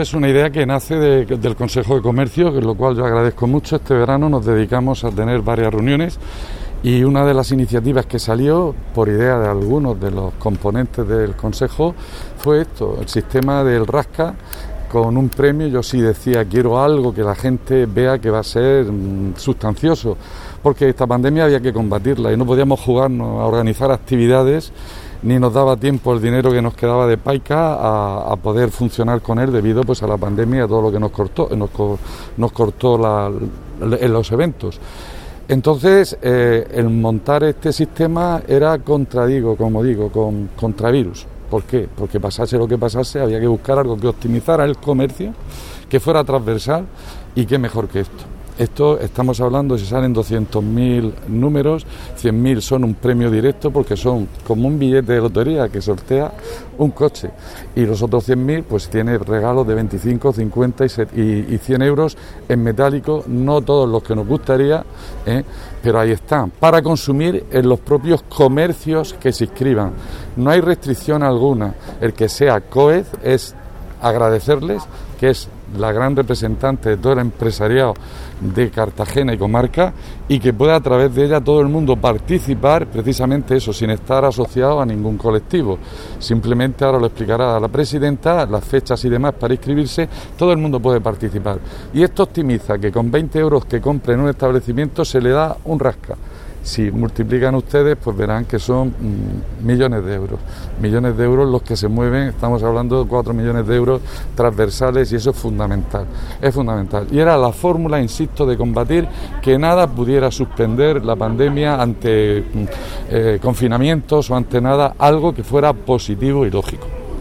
Es una idea que nace del Consejo de Comercio, lo cual yo agradezco mucho. Este verano nos dedicamos a tener varias reuniones y una de las iniciativas que salió, por idea de algunos de los componentes del Consejo, fue esto, el sistema del Rasca con un premio. Yo sí decía, quiero algo que la gente vea que va a ser sustancioso, porque esta pandemia había que combatirla y no podíamos jugarnos a organizar actividades, ni nos daba tiempo el dinero que nos quedaba de Paica a poder funcionar con él debido pues a la pandemia y a todo lo que nos cortó en los eventos. Entonces, el montar este sistema era contra virus. ¿Por qué? Porque pasase lo que pasase, había que buscar algo que optimizara el comercio, que fuera transversal y qué mejor que esto. Esto estamos hablando, si salen 200.000 números, 100.000 son un premio directo porque son como un billete de lotería que sortea un coche, y los otros 100.000 pues tiene regalos de 25, 50 y 100 euros en metálico, no todos los que nos gustaría, pero ahí están, para consumir en los propios comercios que se inscriban. No hay restricción alguna, el que sea COED es agradecerles, que es la gran representante de todo el empresariado de Cartagena y comarca, y que pueda a través de ella todo el mundo participar, precisamente eso, sin estar asociado a ningún colectivo. Simplemente ahora lo explicará la presidenta, las fechas y demás para inscribirse, todo el mundo puede participar. Y esto optimiza que con 20 euros que compre en un establecimiento se le da un rasca. Si multiplican ustedes, pues verán que son millones de euros los que se mueven. Estamos hablando de 4 millones de euros transversales, y eso es fundamental. Y era la fórmula, insisto, de combatir que nada pudiera suspender la pandemia ante confinamientos o ante nada, algo que fuera positivo y lógico.